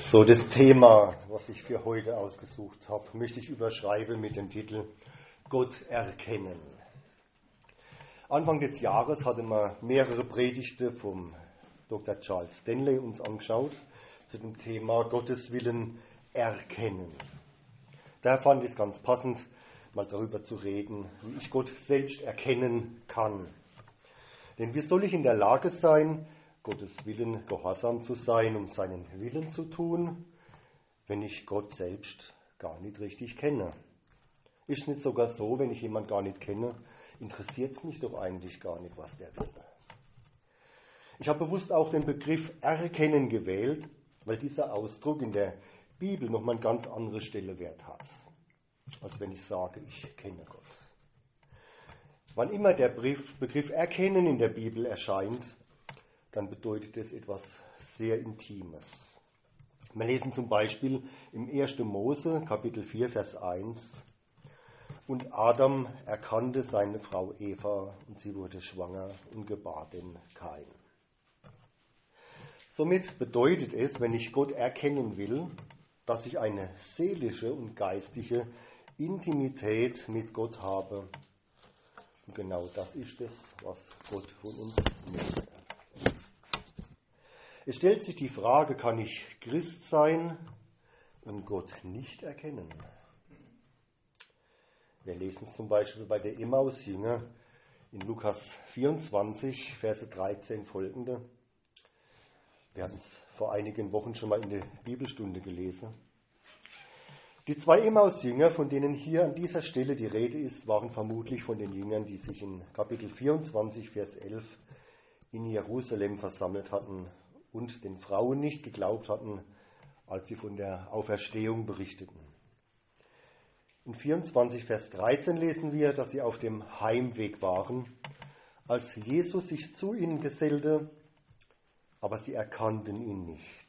So, das Thema, was ich für heute ausgesucht habe, möchte ich überschreiben mit dem Titel Gott erkennen. Anfang des Jahres hatten wir mehrere Predigten vom Dr. Charles Stanley uns angeschaut zu dem Thema Gottes Willen erkennen. Da fand ich es ganz passend, mal darüber zu reden, wie ich Gott selbst erkennen kann. Denn wie soll ich in der Lage sein, Gottes Willen gehorsam zu sein, um seinen Willen zu tun, wenn ich Gott selbst gar nicht richtig kenne? Ist es nicht sogar so, wenn ich jemanden gar nicht kenne, interessiert es mich doch eigentlich gar nicht, was der will. Ich habe bewusst auch den Begriff erkennen gewählt, weil dieser Ausdruck in der Bibel nochmal eine ganz andere Stellenwert hat, als wenn ich sage, ich kenne Gott. Wann immer der Begriff erkennen in der Bibel erscheint, dann bedeutet es etwas sehr Intimes. Wir lesen zum Beispiel im 1. Mose, Kapitel 4, Vers 1. Und Adam erkannte seine Frau Eva und sie wurde schwanger und gebar den Kain. Somit bedeutet es, wenn ich Gott erkennen will, dass ich eine seelische und geistige Intimität mit Gott habe. Und genau das ist es, was Gott von uns möchte. Es stellt sich die Frage, kann ich Christ sein und Gott nicht erkennen? Wir lesen es zum Beispiel bei der Emmaus-Jünger in Lukas 24, Verse 13 folgende. Wir hatten es vor einigen Wochen schon mal in der Bibelstunde gelesen. Die 2 Emmaus-Jünger, von denen hier an dieser Stelle die Rede ist, waren vermutlich von den Jüngern, die sich in Kapitel 24, Vers 11 in Jerusalem versammelt hatten und den Frauen nicht geglaubt hatten, als sie von der Auferstehung berichteten. In 24, Vers 13 lesen wir, dass sie auf dem Heimweg waren, als Jesus sich zu ihnen gesellte, aber sie erkannten ihn nicht.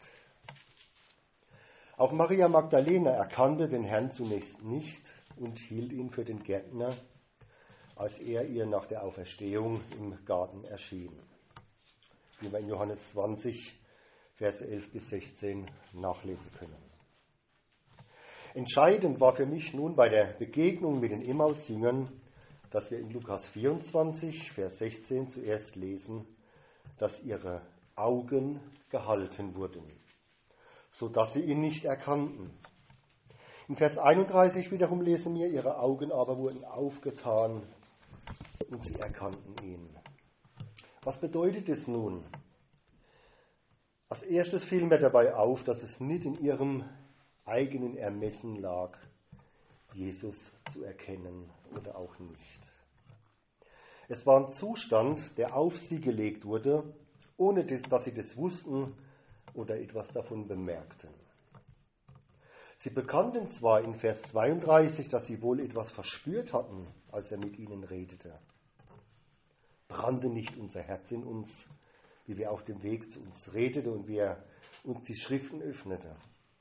Auch Maria Magdalena erkannte den Herrn zunächst nicht und hielt ihn für den Gärtner, als er ihr nach der Auferstehung im Garten erschien, wie wir in Johannes 20, Verse 11 bis 16 nachlesen können. Entscheidend war für mich nun bei der Begegnung mit den Emmaus-Jüngern, dass wir in Lukas 24, Vers 16 zuerst lesen, dass ihre Augen gehalten wurden, sodass sie ihn nicht erkannten. In Vers 31 wiederum lesen wir, ihre Augen aber wurden aufgetan und sie erkannten ihn. Was bedeutet es nun? Als erstes fiel mir dabei auf, dass es nicht in ihrem eigenen Ermessen lag, Jesus zu erkennen oder auch nicht. Es war ein Zustand, der auf sie gelegt wurde, ohne dass sie das wussten oder etwas davon bemerkten. Sie bekannten zwar in Vers 32, dass sie wohl etwas verspürt hatten, als er mit ihnen redete. Brannte nicht unser Herz in uns, wie wir auf dem Weg zu uns redete und wie er uns die Schriften öffnete.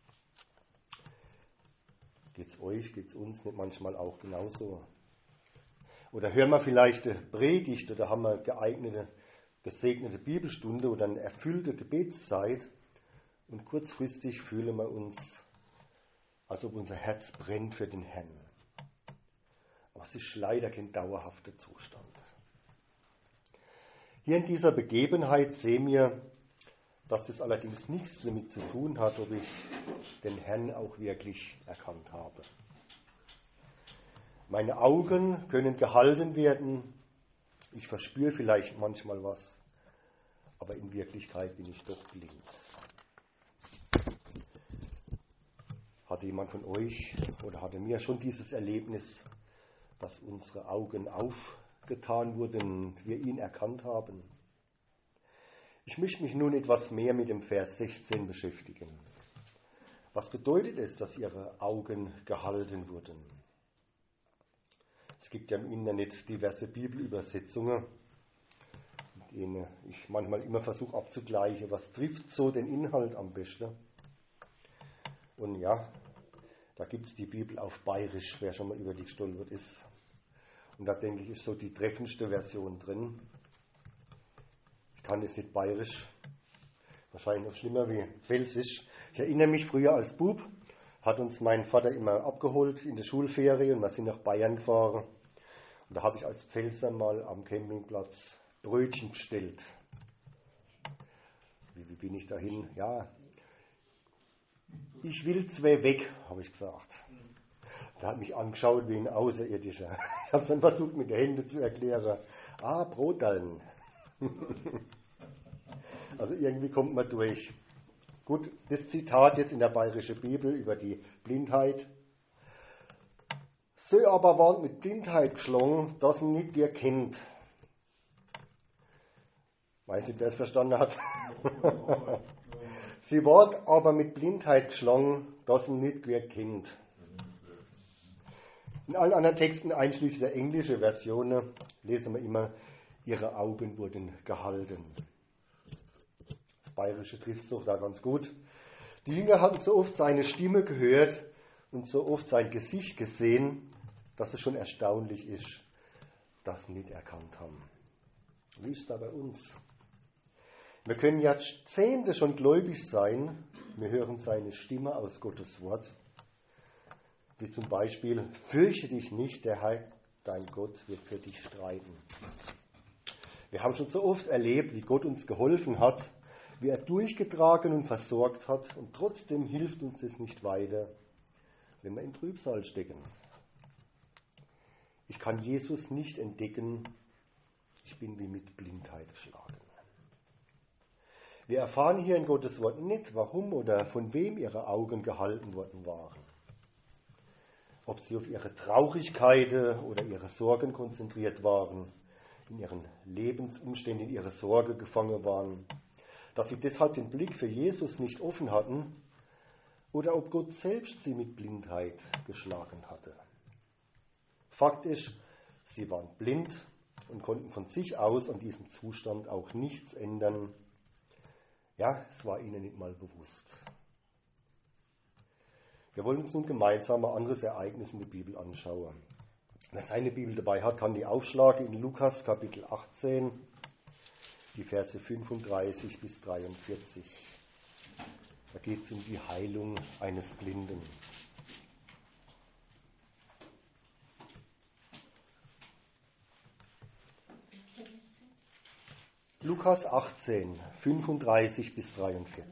Geht's euch, geht's uns nicht manchmal auch genauso? Oder hören wir vielleicht eine Predigt oder haben wir gesegnete Bibelstunde oder eine erfüllte Gebetszeit und kurzfristig fühlen wir uns, als ob unser Herz brennt für den Herrn. Aber es ist leider kein dauerhafter Zustand. Hier in dieser Begebenheit sehen wir, dass das allerdings nichts damit zu tun hat, ob ich den Herrn auch wirklich erkannt habe. Meine Augen können gehalten werden, ich verspüre vielleicht manchmal was, aber in Wirklichkeit bin ich doch blind. Hatte jemand von euch oder hatte mir schon dieses Erlebnis, dass unsere Augen aufgetan wurden und wir ihn erkannt haben? Ich möchte mich nun etwas mehr mit dem Vers 16 beschäftigen. Was bedeutet es, dass ihre Augen gehalten wurden? Es gibt ja im Internet diverse Bibelübersetzungen, mit denen ich manchmal immer versuche abzugleichen, was trifft so den Inhalt am besten. Und ja, da gibt es die Bibel auf Bayerisch, wer schon mal über die gestolpert ist. Und da denke ich, ist so die treffendste Version drin. Ich kann das nicht Bayerisch, wahrscheinlich noch schlimmer wie Pfälzisch. Ich erinnere mich, früher als Bub hat uns mein Vater immer abgeholt in der Schulferien und wir sind nach Bayern gefahren. Und da habe ich als Pfälzer mal am Campingplatz Brötchen bestellt. Wie bin ich dahin? Ja, ich will zwei weg, habe ich gesagt. Der hat mich angeschaut wie ein Außerirdischer. Ich habe es dann versucht mit den Händen zu erklären. Brotallen. Also irgendwie kommt man durch. Gut, das Zitat jetzt in der Bayerischen Bibel über die Blindheit. Sie aber waren mit Blindheit geschlagen, dass man nicht erkennt. Weiß nicht, wer es verstanden hat. Sie waren aber mit Blindheit geschlagen, dass man nicht erkennt. In allen anderen Texten, einschließlich der englischen Versionen, lesen wir immer, ihre Augen wurden gehalten. Das Bayerische trifft es doch da ganz gut. Die Jünger hatten so oft seine Stimme gehört und so oft sein Gesicht gesehen, dass es schon erstaunlich ist, dass sie nicht erkannt haben. Wie ist es da bei uns? Wir können Jahrzehnte schon gläubig sein, wir hören seine Stimme aus Gottes Wort, wie zum Beispiel, fürchte dich nicht, der Herr, dein Gott, wird für dich streiten. Wir haben schon so oft erlebt, wie Gott uns geholfen hat, wie er durchgetragen und versorgt hat und trotzdem hilft uns es nicht weiter, wenn wir in Trübsal stecken. Ich kann Jesus nicht entdecken, ich bin wie mit Blindheit geschlagen. Wir erfahren hier in Gottes Wort nicht, warum oder von wem ihre Augen gehalten worden waren. Ob sie auf ihre Traurigkeiten oder ihre Sorgen konzentriert waren, in ihren Lebensumständen, in ihre Sorge gefangen waren, dass sie deshalb den Blick für Jesus nicht offen hatten oder ob Gott selbst sie mit Blindheit geschlagen hatte. Fakt ist, sie waren blind und konnten von sich aus an diesem Zustand auch nichts ändern. Ja, es war ihnen nicht mal bewusst. Wir wollen uns nun gemeinsam ein anderes Ereignis in der Bibel anschauen. Wer seine Bibel dabei hat, kann die aufschlagen in Lukas Kapitel 18, die Verse 35 bis 43. Da geht es um die Heilung eines Blinden. Lukas 18, 35 bis 43.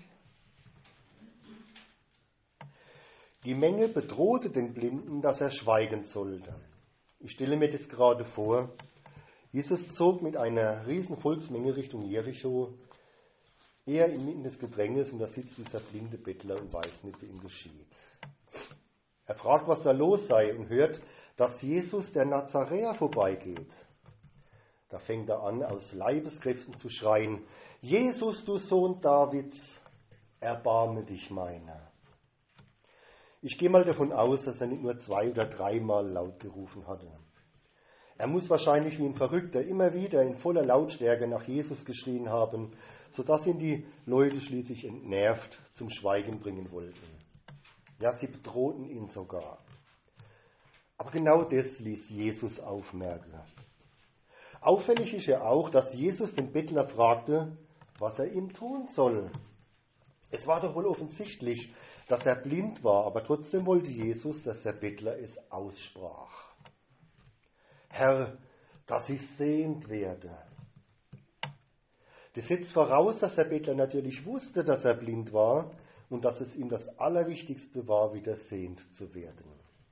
Die Menge bedrohte den Blinden, dass er schweigen sollte. Ich stelle mir das gerade vor. Jesus zog mit einer riesen Volksmenge Richtung Jericho. Er inmitten des Gedränges und da sitzt dieser blinde Bettler und weiß nicht, wie ihm geschieht. Er fragt, was da los sei und hört, dass Jesus der Nazaräer vorbeigeht. Da fängt er an, aus Leibeskräften zu schreien, Jesus, du Sohn Davids, erbarme dich meiner. Ich gehe mal davon aus, dass er nicht nur 2 oder 3 Mal laut gerufen hatte. Er muss wahrscheinlich wie ein Verrückter immer wieder in voller Lautstärke nach Jesus geschrien haben, sodass ihn die Leute schließlich entnervt zum Schweigen bringen wollten. Ja, sie bedrohten ihn sogar. Aber genau das ließ Jesus aufmerken. Auffällig ist ja auch, dass Jesus den Bettler fragte, was er ihm tun soll. Es war doch wohl offensichtlich, dass er blind war, aber trotzdem wollte Jesus, dass der Bettler es aussprach. Herr, dass ich sehend werde. Das setzt voraus, dass der Bettler natürlich wusste, dass er blind war und dass es ihm das Allerwichtigste war, wieder sehend zu werden.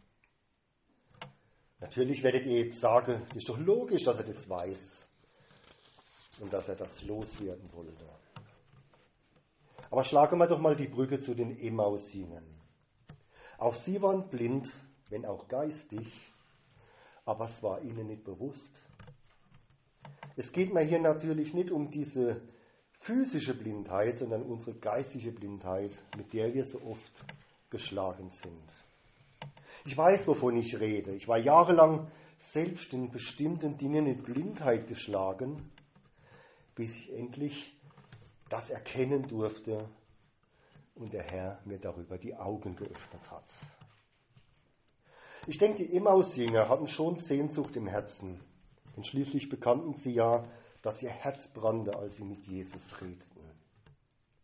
Natürlich werdet ihr jetzt sagen, das ist doch logisch, dass er das weiß und dass er das loswerden wollte. Aber schlagen wir doch mal die Brücke zu den Emmaus-Jüngern. Auch sie waren blind, wenn auch geistig, aber es war ihnen nicht bewusst. Es geht mir hier natürlich nicht um diese physische Blindheit, sondern unsere geistige Blindheit, mit der wir so oft geschlagen sind. Ich weiß, wovon ich rede. Ich war jahrelang selbst in bestimmten Dingen mit Blindheit geschlagen, bis ich endlich das erkennen durfte und der Herr mir darüber die Augen geöffnet hat. Ich denke, die Emmaus-Jünger hatten schon Sehnsucht im Herzen. Denn schließlich bekannten sie ja, dass ihr Herz brannte, als sie mit Jesus redeten.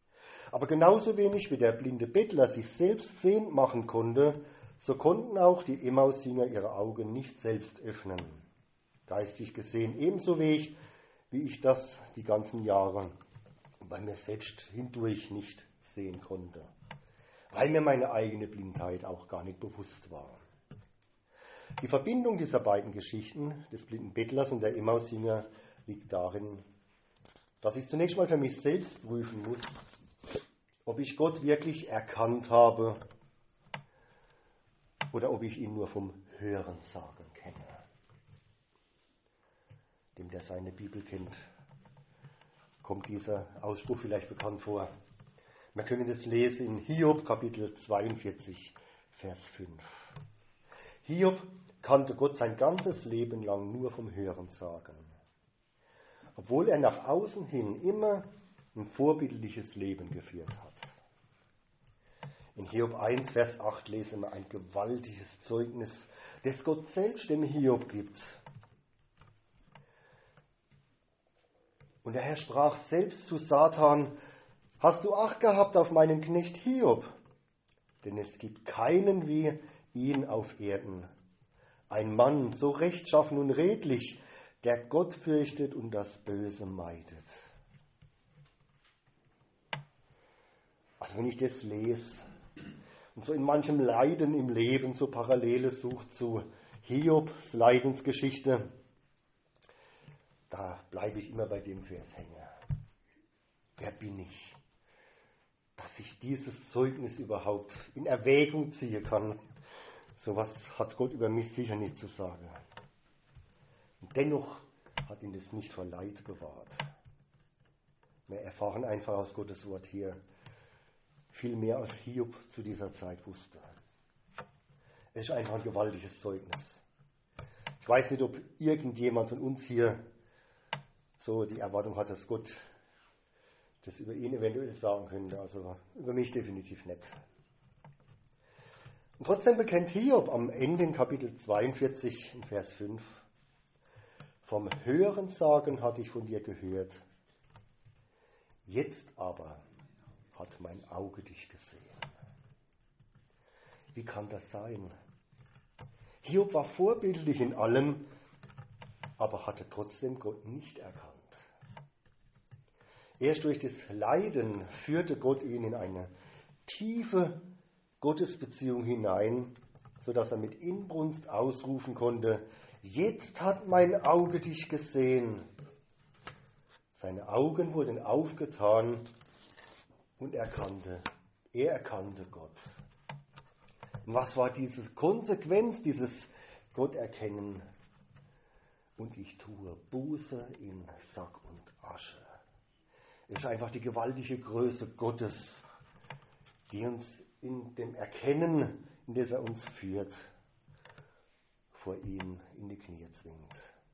Aber genauso wenig wie der blinde Bettler sich selbst sehend machen konnte, so konnten auch die Emmaus-Jünger ihre Augen nicht selbst öffnen. Geistig gesehen ebenso wenig, wie ich das die ganzen Jahre bei mir selbst hindurch nicht sehen konnte, weil mir meine eigene Blindheit auch gar nicht bewusst war. Die Verbindung dieser beiden Geschichten, des blinden Bettlers und der Emmaus-Jünger, liegt darin, dass ich zunächst mal für mich selbst prüfen muss, ob ich Gott wirklich erkannt habe oder ob ich ihn nur vom Hörensagen kenne. Dem, der seine Bibel kennt, kommt dieser Ausspruch vielleicht bekannt vor. Wir können das lesen in Hiob, Kapitel 42, Vers 5. Hiob kannte Gott sein ganzes Leben lang nur vom Hörensagen. Obwohl er nach außen hin immer ein vorbildliches Leben geführt hat. In Hiob 1, Vers 8 lesen wir ein gewaltiges Zeugnis, das Gott selbst dem Hiob gibt. Und der Herr sprach selbst zu Satan: Hast du Acht gehabt auf meinen Knecht Hiob? Denn es gibt keinen wie ihn auf Erden. Ein Mann, so rechtschaffen und redlich, der Gott fürchtet und das Böse meidet. Also wenn ich das lese und so in manchem Leiden im Leben so Parallele sucht zu Hiobs Leidensgeschichte, da bleibe ich immer bei dem Vers hängen. Wer bin ich, dass ich dieses Zeugnis überhaupt in Erwägung ziehen kann? Sowas hat Gott über mich sicher nicht zu sagen. Und dennoch hat ihn das nicht vor Leid bewahrt. Wir erfahren einfach aus Gottes Wort hier viel mehr, als Hiob zu dieser Zeit wusste. Es ist einfach ein gewaltiges Zeugnis. Ich weiß nicht, ob irgendjemand von uns hier so die Erwartung hat, dass Gott das über ihn eventuell sagen könnte. Also über mich definitiv nicht. Und trotzdem bekennt Hiob am Ende in Kapitel 42, in Vers 5, vom Hörensagen hatte ich von dir gehört, jetzt aber hat mein Auge dich gesehen. Wie kann das sein? Hiob war vorbildlich in allem, aber hatte trotzdem Gott nicht erkannt. Erst durch das Leiden führte Gott ihn in eine tiefe Gottesbeziehung hinein, sodass er mit Inbrunst ausrufen konnte: Jetzt hat mein Auge dich gesehen. Seine Augen wurden aufgetan und er erkannte Gott. Und was war diese Konsequenz, dieses Gott erkennen? Und ich tue Buße in Sack und Asche. Es ist einfach die gewaltige Größe Gottes, die uns in dem Erkennen, in das er uns führt, vor ihm in die Knie zwingt.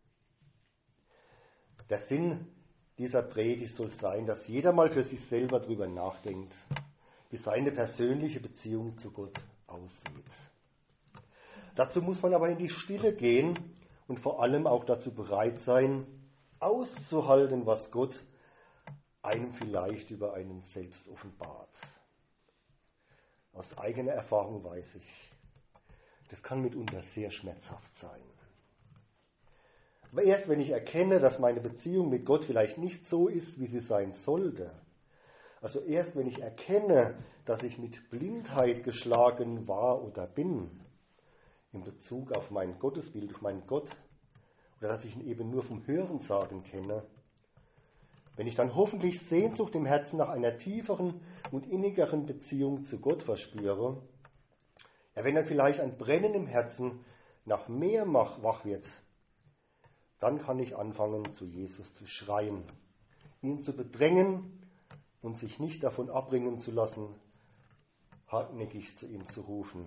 Der Sinn dieser Predigt soll sein, dass jeder mal für sich selber darüber nachdenkt, wie seine persönliche Beziehung zu Gott aussieht. Dazu muss man aber in die Stille gehen und vor allem auch dazu bereit sein, auszuhalten, was Gott einem vielleicht über einen selbst offenbart. Aus eigener Erfahrung weiß ich, das kann mitunter sehr schmerzhaft sein. Aber erst wenn ich erkenne, dass meine Beziehung mit Gott vielleicht nicht so ist, wie sie sein sollte, also erst wenn ich erkenne, dass ich mit Blindheit geschlagen war oder bin, in Bezug auf mein Gottesbild, auf meinen Gott, oder dass ich ihn eben nur vom Hörensagen kenne, wenn ich dann hoffentlich Sehnsucht im Herzen nach einer tieferen und innigeren Beziehung zu Gott verspüre, ja, wenn dann vielleicht ein Brennen im Herzen nach mehr wach wird, dann kann ich anfangen, zu Jesus zu schreien, ihn zu bedrängen und sich nicht davon abbringen zu lassen, hartnäckig zu ihm zu rufen: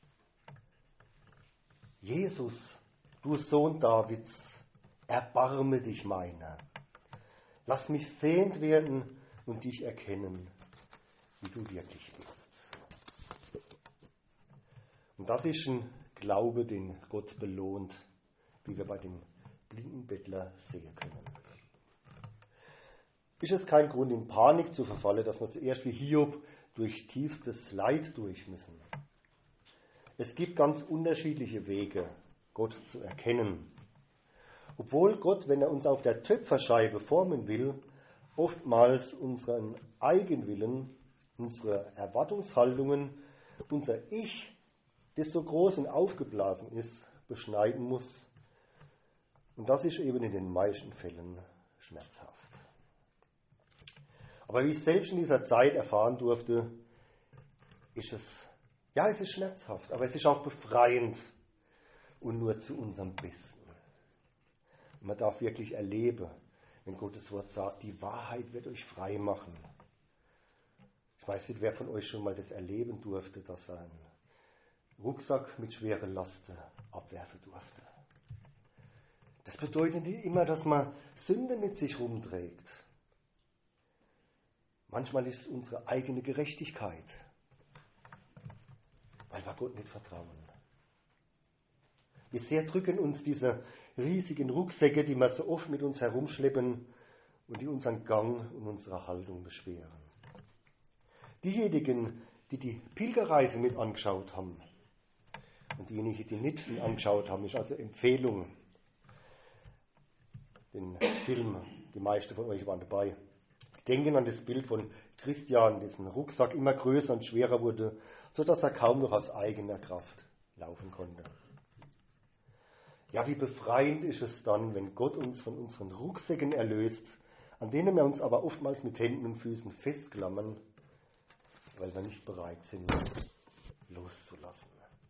Jesus, du Sohn Davids, erbarme dich meiner. Lass mich sehend werden und dich erkennen, wie du wirklich bist. Und das ist ein Glaube, den Gott belohnt, wie wir bei dem blinden Bettler sehen können. ist es kein Grund, in Panik zu verfallen, dass wir zuerst wie Hiob durch tiefstes Leid durch müssen. Es gibt ganz unterschiedliche Wege, Gott zu erkennen. Obwohl Gott, wenn er uns auf der Töpferscheibe formen will, oftmals unseren Eigenwillen, unsere Erwartungshaltungen, unser Ich, das so groß und aufgeblasen ist, beschneiden muss. Und das ist eben in den meisten Fällen schmerzhaft. Aber wie ich selbst in dieser Zeit erfahren durfte, ist es ist schmerzhaft, aber es ist auch befreiend und nur zu unserem Besten. Und man darf wirklich erleben, wenn Gottes Wort sagt, die Wahrheit wird euch frei machen. Ich weiß nicht, wer von euch schon mal das erleben durfte, dass er einen Rucksack mit schweren Lasten abwerfen durfte. Das bedeutet nicht immer, dass man Sünde mit sich rumträgt. Manchmal ist es unsere eigene Gerechtigkeit, weil wir Gott nicht vertrauen. Wie sehr drücken uns diese riesigen Rucksäcke, die wir so oft mit uns herumschleppen und die unseren Gang und unsere Haltung beschweren. Diejenigen, die die Pilgerreise mit angeschaut haben und diejenigen, die nicht viel angeschaut haben, ist also Empfehlung. Den Film, die meisten von euch waren dabei. Denken an das Bild von Christian, dessen Rucksack immer größer und schwerer wurde, sodass er kaum noch aus eigener Kraft laufen konnte. Ja, wie befreiend ist es dann, wenn Gott uns von unseren Rucksäcken erlöst, an denen wir uns aber oftmals mit Händen und Füßen festklammern, weil wir nicht bereit sind, loszulassen.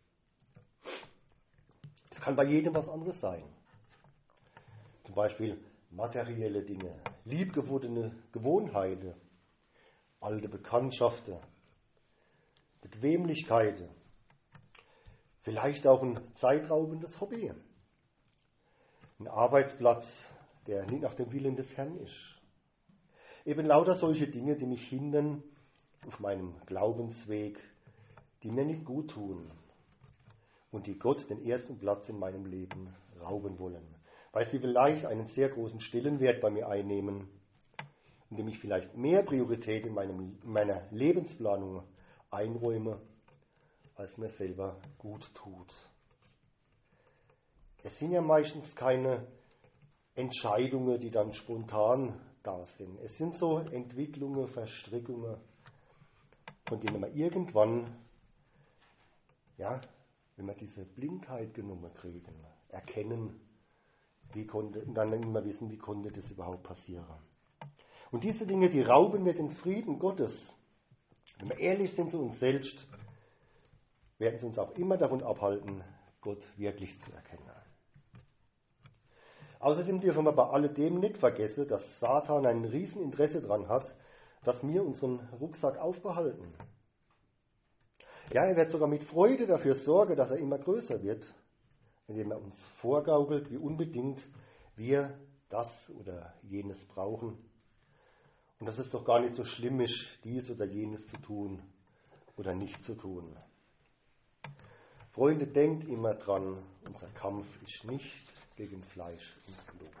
Das kann bei jedem was anderes sein. Zum Beispiel materielle Dinge, liebgewordene Gewohnheiten, alte Bekanntschaften, Bequemlichkeiten, vielleicht auch ein zeitraubendes Hobby, ein Arbeitsplatz, der nicht nach dem Willen des Herrn ist. Eben lauter solche Dinge, die mich hindern auf meinem Glaubensweg, die mir nicht gut tun und die Gott den ersten Platz in meinem Leben rauben wollen, weil sie vielleicht einen sehr großen Stellenwert bei mir einnehmen, indem ich vielleicht mehr Priorität in meiner Lebensplanung einräume, als mir selber gut tut. Es sind ja meistens keine Entscheidungen, die dann spontan da sind. Es sind so Entwicklungen, Verstrickungen, von denen man irgendwann, wenn wir diese Blindheit genommen kriegen, erkennen, und dann immer wissen, wie konnte das überhaupt passieren. Und diese Dinge, die rauben mir den Frieden Gottes. Wenn wir ehrlich sind zu uns selbst, werden sie uns auch immer davon abhalten, Gott wirklich zu erkennen. Außerdem dürfen wir bei alledem nicht vergessen, dass Satan ein Rieseninteresse daran hat, dass wir unseren Rucksack aufbehalten. Ja, er wird sogar mit Freude dafür sorgen, dass er immer größer wird, indem er uns vorgaukelt, wie unbedingt wir das oder jenes brauchen. Und dass es doch gar nicht so schlimm ist, dies oder jenes zu tun oder nicht zu tun. Freunde, denkt immer dran, unser Kampf ist nicht gegen Fleisch und Blut.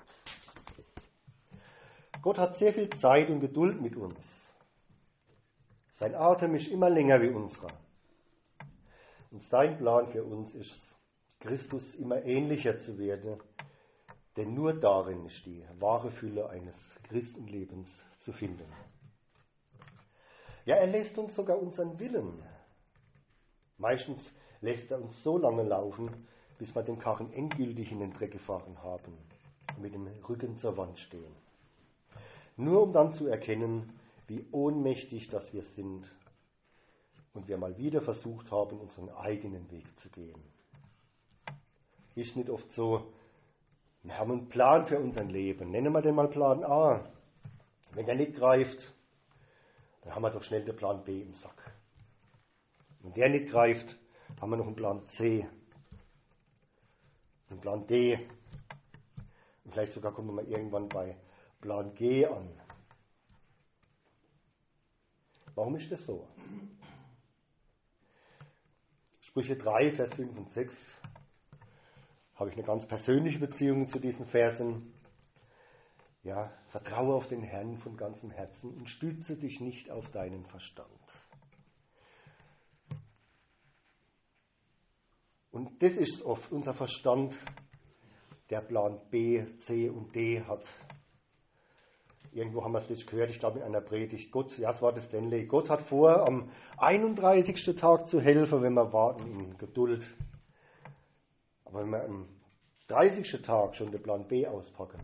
Gott hat sehr viel Zeit und Geduld mit uns. Sein Atem ist immer länger wie unserer. Und sein Plan für uns ist, Christus immer ähnlicher zu werden, denn nur darin ist die wahre Fülle eines Christenlebens zu finden. Ja, er lässt uns sogar unseren Willen. Meistens lässt er uns so lange laufen, bis wir den Karren endgültig in den Dreck gefahren haben und mit dem Rücken zur Wand stehen. Nur um dann zu erkennen, wie ohnmächtig das wir sind und wir mal wieder versucht haben, unseren eigenen Weg zu gehen. Ist nicht oft so, wir haben einen Plan für unser Leben, nennen wir den mal Plan A. Wenn der nicht greift, dann haben wir doch schnell den Plan B im Sack. Wenn der nicht greift, haben wir noch einen Plan C, einen Plan D und vielleicht sogar kommen wir mal irgendwann bei Plan G an. Warum ist das so? Sprüche 3, Vers 5 und 6 habe ich eine ganz persönliche Beziehung zu diesen Versen. Ja, vertraue auf den Herrn von ganzem Herzen und stütze dich nicht auf deinen Verstand. Und das ist oft unser Verstand, der Plan B, C und D hat. Irgendwo haben wir es nicht gehört, ich glaube in einer Predigt. Gott, ja, es war das Stanley. Gott hat vor, am 31. Tag zu helfen, wenn wir warten in Geduld. Aber wenn wir am 30. Tag schon den Plan B auspacken,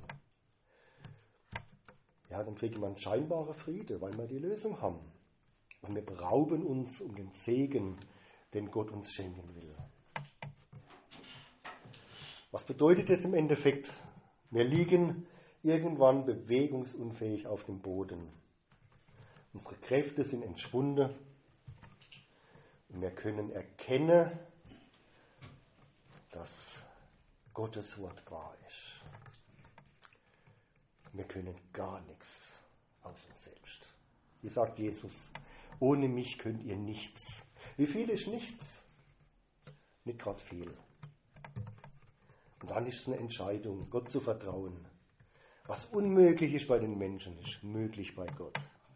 ja, dann kriegen wir einen scheinbaren Friede, weil wir die Lösung haben. Und wir berauben uns um den Segen, den Gott uns schenken will. Was bedeutet das im Endeffekt? Wir liegen irgendwann bewegungsunfähig auf dem Boden. Unsere Kräfte sind entschwunden und wir können erkennen, dass Gottes Wort wahr ist. Wir können gar nichts aus uns selbst. Wie sagt Jesus, ohne mich könnt ihr nichts. Wie viel ist nichts? Nicht gerade viel. Und dann ist es eine Entscheidung, Gott zu vertrauen. Was unmöglich ist bei den Menschen, ist möglich bei Gott.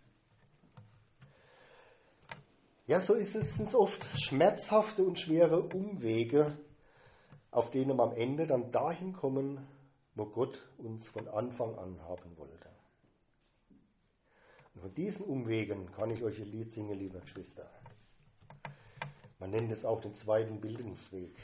Ja, so ist es oft schmerzhafte und schwere Umwege, auf denen wir am Ende dann dahin kommen, wo Gott uns von Anfang an haben wollte. Und von diesen Umwegen kann ich euch ein Lied singen, liebe Geschwister. Man nennt es auch den zweiten Bildungsweg.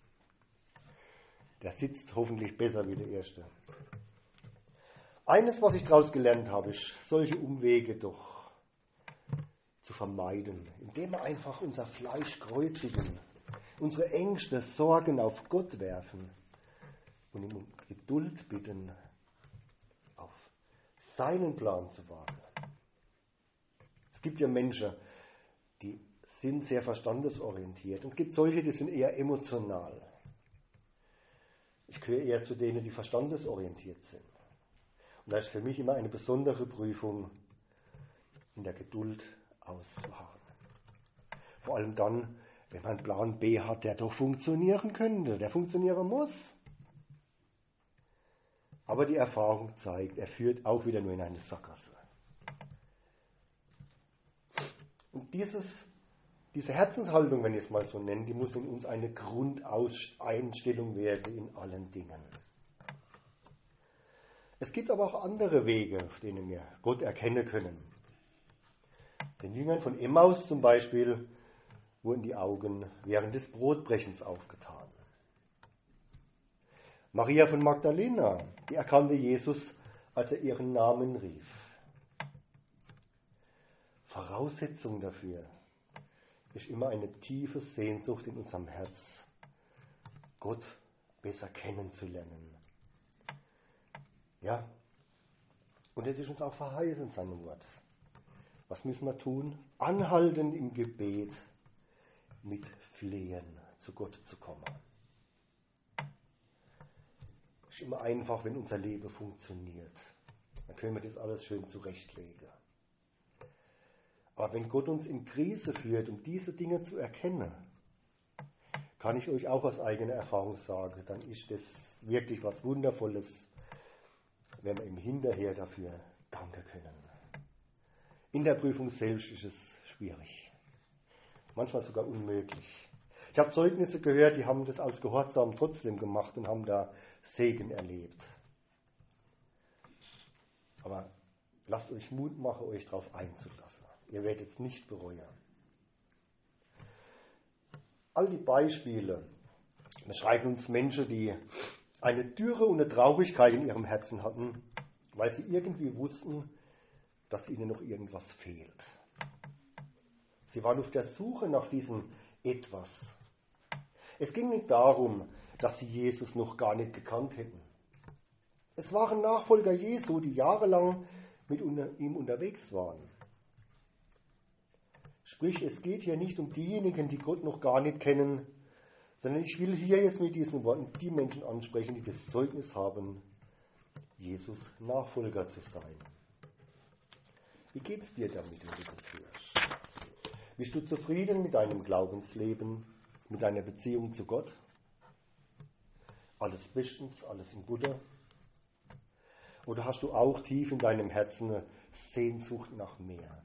Der sitzt hoffentlich besser wie der erste. Eines, was ich daraus gelernt habe, ist, solche Umwege doch zu vermeiden, indem wir einfach unser Fleisch kreuzigen, unsere Ängste, Sorgen auf Gott werfen und ihm um Geduld bitten, auf seinen Plan zu warten. Es gibt ja Menschen, die sind sehr verstandesorientiert und es gibt solche, die sind eher emotional. Ich gehöre eher zu denen, die verstandesorientiert sind. Und da ist für mich immer eine besondere Prüfung, in der Geduld auszuharren. Vor allem dann, wenn man einen Plan B hat, der doch funktionieren könnte, der funktionieren muss. Aber die Erfahrung zeigt, er führt auch wieder nur in eine Sackgasse. Und diese Herzenshaltung, wenn ich es mal so nenne, die muss in uns eine Grundeinstellung werden in allen Dingen. Es gibt aber auch andere Wege, auf denen wir Gott erkennen können. Den Jüngern von Emmaus zum Beispiel wurden die Augen während des Brotbrechens aufgetan. Maria von Magdalena, die erkannte Jesus, als er ihren Namen rief. Voraussetzung dafür ist immer eine tiefe Sehnsucht in unserem Herz, Gott besser kennenzulernen. Ja, und es ist uns auch verheißen in seinem Wort. Was müssen wir tun? Anhaltend im Gebet mit Flehen zu Gott zu kommen. Es ist immer einfach, wenn unser Leben funktioniert. Dann können wir das alles schön zurechtlegen. Aber wenn Gott uns in Krise führt, um diese Dinge zu erkennen, kann ich euch auch aus eigener Erfahrung sagen, dann ist das wirklich was Wundervolles, wenn wir ihm hinterher dafür danken können. In der Prüfung selbst ist es schwierig. Manchmal sogar unmöglich. Ich habe Zeugnisse gehört, die haben das als Gehorsam trotzdem gemacht und haben da Segen erlebt. Aber lasst euch Mut machen, euch darauf einzulassen. Ihr werdet es nicht bereuen. All die Beispiele beschreiben uns Menschen, die eine Dürre und eine Traurigkeit in ihrem Herzen hatten, weil sie irgendwie wussten, dass ihnen noch irgendwas fehlt. Sie waren auf der Suche nach diesem Etwas. Es ging nicht darum, dass sie Jesus noch gar nicht gekannt hätten. Es waren Nachfolger Jesu, die jahrelang mit ihm unterwegs waren. Sprich, es geht hier nicht um diejenigen, die Gott noch gar nicht kennen, sondern ich will hier jetzt mit diesen Worten die Menschen ansprechen, die das Zeugnis haben, Jesus Nachfolger zu sein. Wie geht es dir damit, wenn du das hörst? Bist du zufrieden mit deinem Glaubensleben, mit deiner Beziehung zu Gott? Alles bestens, alles in Butter? Oder hast du auch tief in deinem Herzen eine Sehnsucht nach mehr?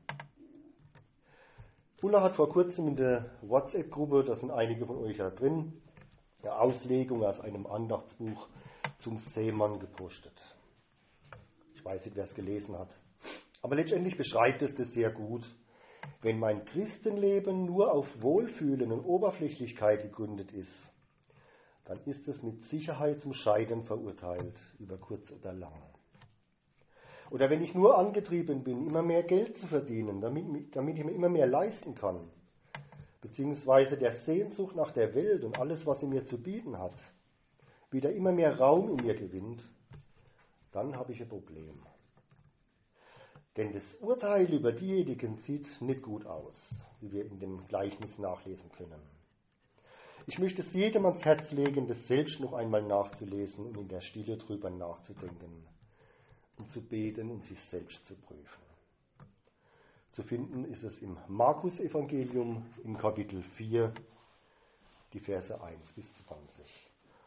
Ulla hat vor kurzem in der WhatsApp-Gruppe, da sind einige von euch da drin, eine Auslegung aus einem Andachtsbuch zum Seemann gepostet. Ich weiß nicht, wer es gelesen hat. Aber letztendlich beschreibt es das sehr gut. Wenn mein Christenleben nur auf Wohlfühlen und Oberflächlichkeit gegründet ist, dann ist es mit Sicherheit zum Scheitern verurteilt, über kurz oder lang. Oder wenn ich nur angetrieben bin, immer mehr Geld zu verdienen, damit ich mir immer mehr leisten kann, beziehungsweise der Sehnsucht nach der Welt und alles, was sie mir zu bieten hat, wieder immer mehr Raum in mir gewinnt, dann habe ich ein Problem. Denn das Urteil über diejenigen sieht nicht gut aus, wie wir in dem Gleichnis nachlesen können. Ich möchte es jedem ans Herz legen, das selbst noch einmal nachzulesen und in der Stille drüber nachzudenken und zu beten und sich selbst zu prüfen. Zu finden ist es im Markus-Evangelium im Kapitel 4, die Verse 1 bis 20.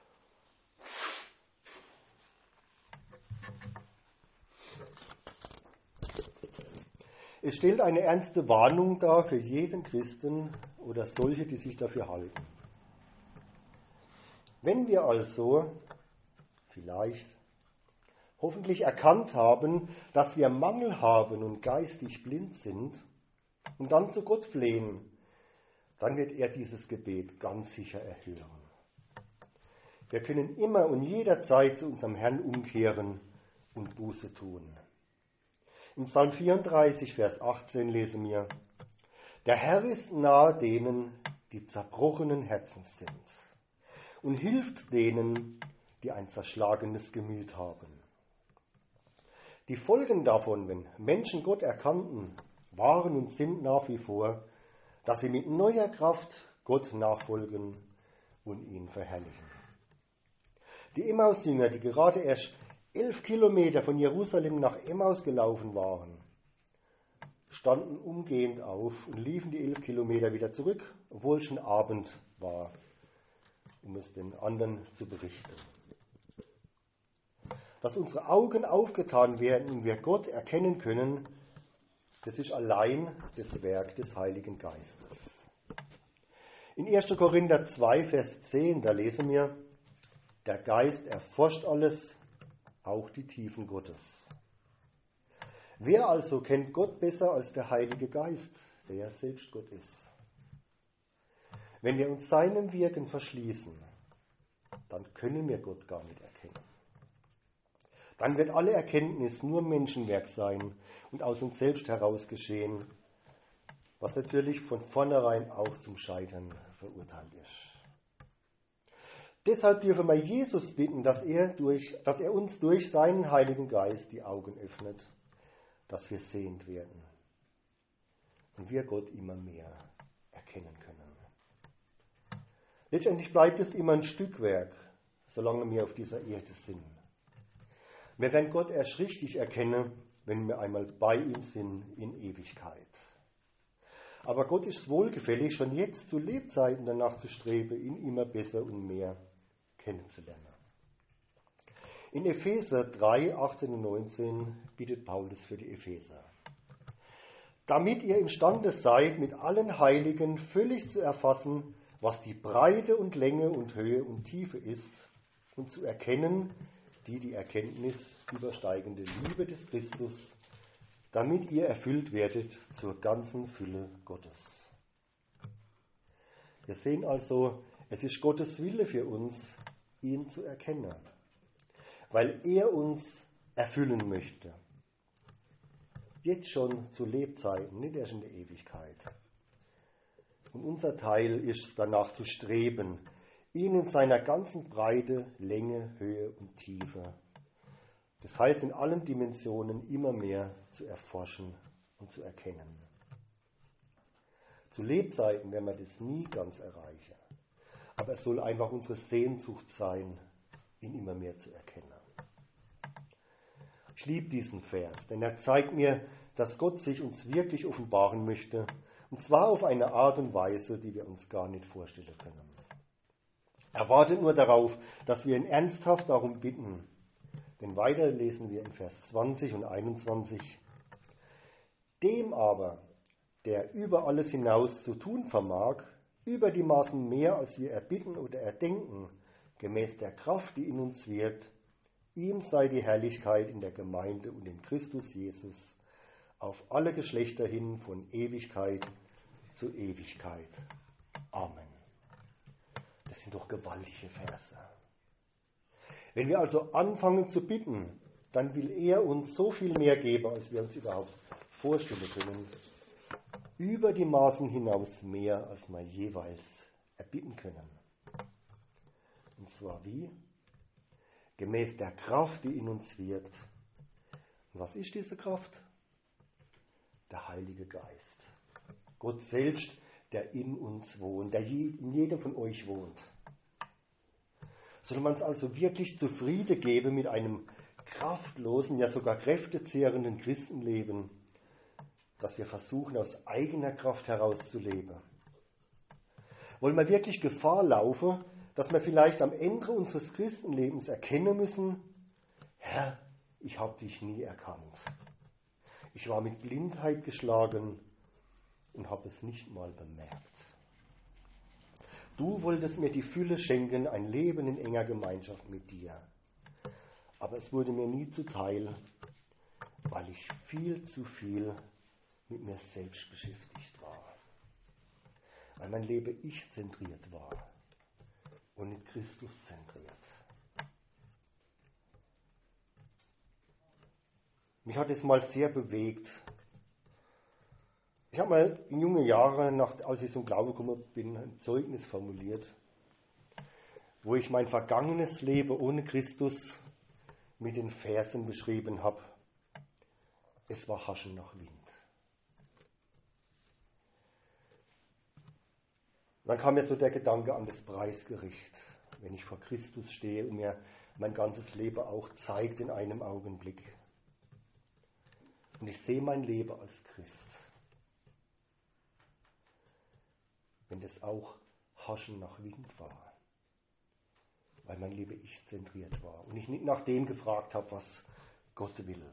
Es stellt eine ernste Warnung dar für jeden Christen oder solche, die sich dafür halten. Wenn wir also vielleicht hoffentlich erkannt haben, dass wir Mangel haben und geistig blind sind und dann zu Gott flehen, dann wird er dieses Gebet ganz sicher erhören. Wir können immer und jederzeit zu unserem Herrn umkehren und Buße tun. Im Psalm 34, Vers 18 lesen wir: Der Herr ist nahe denen, die zerbrochenen Herzens sind, und hilft denen, die ein zerschlagenes Gemüt haben. Die Folgen davon, wenn Menschen Gott erkannten, waren und sind nach wie vor, dass sie mit neuer Kraft Gott nachfolgen und ihn verherrlichen. Die Emmaus-Jünger, die gerade erst 11 Kilometer von Jerusalem nach Emmaus gelaufen waren, standen umgehend auf und liefen die 11 Kilometer wieder zurück, obwohl schon Abend war, um es den anderen zu berichten. Dass unsere Augen aufgetan werden und wir Gott erkennen können, das ist allein das Werk des Heiligen Geistes. In 1. Korinther 2, Vers 10, da lesen wir: Der Geist erforscht alles, auch die Tiefen Gottes. Wer also kennt Gott besser als der Heilige Geist, der ja selbst Gott ist? Wenn wir uns seinem Wirken verschließen, dann können wir Gott gar nicht erkennen. Dann wird alle Erkenntnis nur Menschenwerk sein und aus uns selbst heraus geschehen, was natürlich von vornherein auch zum Scheitern verurteilt ist. Deshalb dürfen wir Jesus bitten, dass er uns durch seinen Heiligen Geist die Augen öffnet, dass wir sehend werden und wir Gott immer mehr erkennen können. Letztendlich bleibt es immer ein Stückwerk, solange wir auf dieser Erde sind. Wir werden Gott erst richtig erkennen, wenn wir einmal bei ihm sind in Ewigkeit. Aber Gott ist wohlgefällig, schon jetzt zu Lebzeiten danach zu streben, ihn immer besser und mehr kennenzulernen. In Epheser 3, 18 und 19 bittet Paulus für die Epheser: Damit ihr imstande seid, mit allen Heiligen völlig zu erfassen, was die Breite und Länge und Höhe und Tiefe ist, und zu erkennen, die Erkenntnis übersteigende Liebe des Christus, damit ihr erfüllt werdet zur ganzen Fülle Gottes. Wir sehen also, es ist Gottes Wille für uns, ihn zu erkennen, weil er uns erfüllen möchte. Jetzt schon zu Lebzeiten, nicht erst in der Ewigkeit. Und unser Teil ist danach zu streben, ihn in seiner ganzen Breite, Länge, Höhe und Tiefe, das heißt in allen Dimensionen, immer mehr zu erforschen und zu erkennen. Zu Lebzeiten werden wir das nie ganz erreichen, aber es soll einfach unsere Sehnsucht sein, ihn immer mehr zu erkennen. Ich liebe diesen Vers, denn er zeigt mir, dass Gott sich uns wirklich offenbaren möchte, und zwar auf eine Art und Weise, die wir uns gar nicht vorstellen können. Er wartet nur darauf, dass wir ihn ernsthaft darum bitten, Denn weiter lesen wir in Vers 20 und 21. Dem aber, der über alles hinaus zu tun vermag, über die Maßen mehr, als wir erbitten oder erdenken, gemäß der Kraft, die in uns wirkt, ihm sei die Herrlichkeit in der Gemeinde und in Christus Jesus auf alle Geschlechter hin von Ewigkeit zu Ewigkeit. Amen. Das sind doch gewaltige Verse. Wenn wir also anfangen zu bitten, dann will er uns so viel mehr geben, als wir uns überhaupt vorstellen können. Über die Maßen hinaus mehr, als wir jeweils erbitten können. Und zwar wie? Gemäß der Kraft, die in uns wirkt. Und was ist diese Kraft? Der Heilige Geist. Gott selbst, der in uns wohnt, der in jedem von euch wohnt. Soll man es also wirklich zufrieden geben mit einem kraftlosen, ja sogar kräftezehrenden Christenleben, dass wir versuchen, aus eigener Kraft herauszuleben? Wollen wir wirklich Gefahr laufen, dass wir vielleicht am Ende unseres Christenlebens erkennen müssen, Herr, ich habe dich nie erkannt. Ich war mit Blindheit geschlagen und habe es nicht mal bemerkt. Du wolltest mir die Fülle schenken, ein Leben in enger Gemeinschaft mit dir. Aber es wurde mir nie zuteil, weil ich viel zu viel mit mir selbst beschäftigt war. Weil mein Leben ich-zentriert war und nicht Christus zentriert. Mich hat es mal sehr bewegt. Ich habe mal in jungen Jahren, als ich zum Glauben gekommen bin, ein Zeugnis formuliert, wo ich mein vergangenes Leben ohne Christus mit den Versen beschrieben habe. Es war Haschen nach Wind. Dann kam mir so der Gedanke an das Preisgericht, wenn ich vor Christus stehe und mir mein ganzes Leben auch zeigt in einem Augenblick. Und ich sehe mein Leben als Christ. Wenn das auch Haschen nach Wind war, weil mein Leben ich-zentriert war und ich nicht nach dem gefragt habe, was Gott will.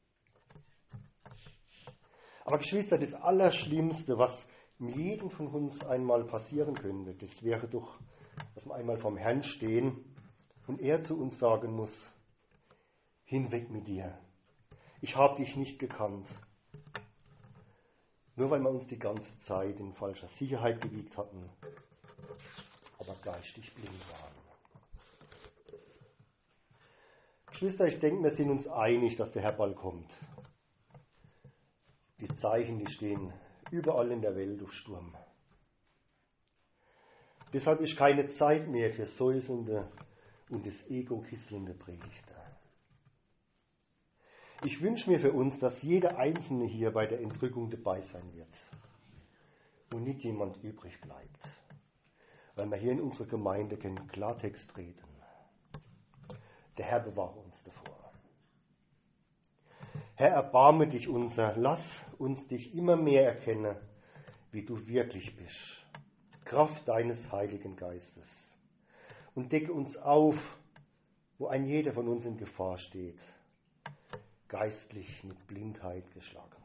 Aber Geschwister, das Allerschlimmste, was jedem von uns einmal passieren könnte, das wäre doch, dass wir einmal vorm Herrn stehen und er zu uns sagen muss, hinweg mit dir, ich habe dich nicht gekannt. Nur weil wir uns die ganze Zeit in falscher Sicherheit gewiegt hatten, aber geistig blind waren. Geschwister, ich denke, wir sind uns einig, dass der Herr bald kommt. Die Zeichen, die stehen überall in der Welt auf Sturm. Deshalb ist keine Zeit mehr für säuselnde und das Ego kisselnde Predigter. Ich wünsche mir für uns, dass jeder Einzelne hier bei der Entrückung dabei sein wird und nicht jemand übrig bleibt, weil wir hier in unserer Gemeinde keinen Klartext reden. Der Herr bewahre uns davor. Herr, erbarme dich unser, lass uns dich immer mehr erkennen, wie du wirklich bist. Kraft deines Heiligen Geistes. Und decke uns auf, wo ein jeder von uns in Gefahr steht, geistlich mit Blindheit geschlagen